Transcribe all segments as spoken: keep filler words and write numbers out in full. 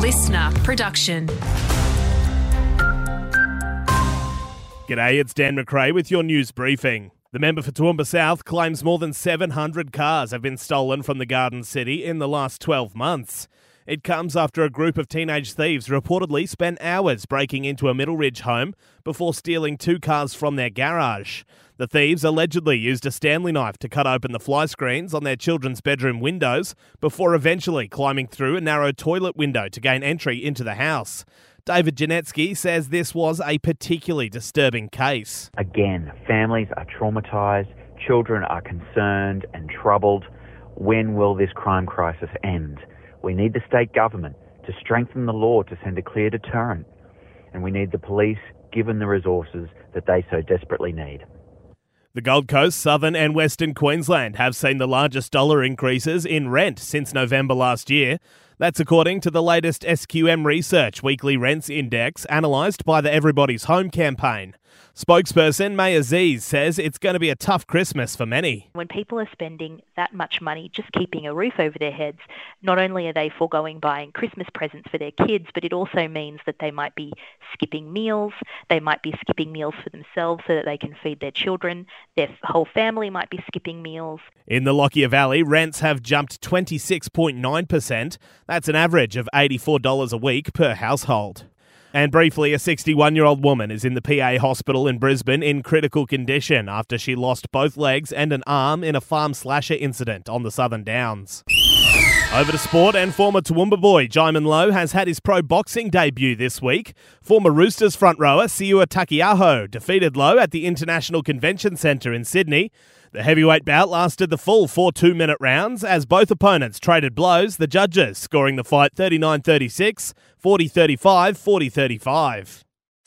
Listener production. G'day, it's Dan McRae with your news briefing. The member for Toowoomba South claims more than seven hundred cars have been stolen from the Garden City in the last twelve months. It comes after a group of teenage thieves reportedly spent hours breaking into a Middleridge home before stealing two cars from their garage. The thieves allegedly used a Stanley knife to cut open the fly screens on their children's bedroom windows before eventually climbing through a narrow toilet window to gain entry into the house. David Janetsky says this was a particularly disturbing case. Again, families are traumatised, children are concerned and troubled. When will this crime crisis end? We need the state government to strengthen the law to send a clear deterrent, and we need the police given the resources that they so desperately need. The Gold Coast, Southern and Western Queensland have seen the largest dollar increases in rent since November last year. That's according to the latest S Q M Research Weekly Rents Index analysed by the Everybody's Home campaign. Spokesperson May Aziz says it's going to be a tough Christmas for many. When people are spending that much money just keeping a roof over their heads, not only are they foregoing buying Christmas presents for their kids, but it also means that they might be skipping meals, they might be skipping meals for themselves so that they can feed their children, their whole family might be skipping meals. In the Lockyer Valley, rents have jumped twenty-six point nine percent. That's an average of eighty-four dollars a week per household. And briefly, a sixty-one-year-old woman is in the P A hospital in Brisbane in critical condition after she lost both legs and an arm in a farm slasher incident on the Southern Downs. Over to sport, and former Toowoomba boy Jaimin Lowe has had his pro boxing debut this week. Former Roosters front rower Siua Takiaho defeated Lowe at the International Convention Centre in Sydney. The heavyweight bout lasted the full four two-minute rounds as both opponents traded blows, the judges scoring the fight thirty-nine thirty-six, forty thirty-five, forty thirty-five.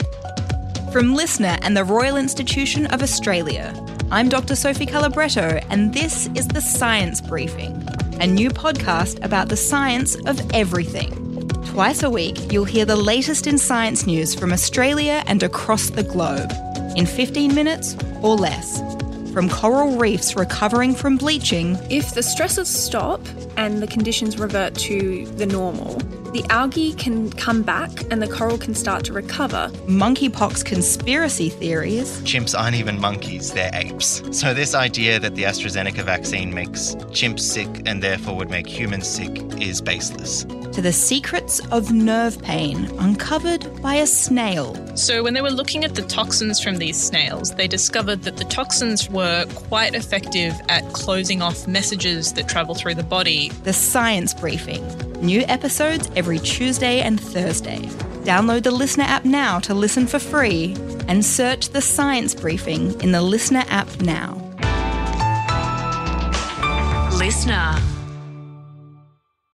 From Listener and the Royal Institution of Australia, I'm Doctor Sophie Calabretto, and this is The Science Briefing, a new podcast about the science of everything. Twice a week, you'll hear the latest in science news from Australia and across the globe, in fifteen minutes or less. From coral reefs recovering from bleaching. If the stresses stop and the conditions revert to the normal, the algae can come back and the coral can start to recover. Monkeypox conspiracy theories. Chimps aren't even monkeys, they're apes. So this idea that the AstraZeneca vaccine makes chimps sick and therefore would make humans sick is baseless. To the secrets of nerve pain uncovered by a snail. So when they were looking at the toxins from these snails, they discovered that the toxins were quite effective at closing off messages that travel through the body. The Science Briefing. New episodes every Tuesday and Thursday. Download the Listener app now to listen for free and search The Science Briefing in the Listener app now. Listener.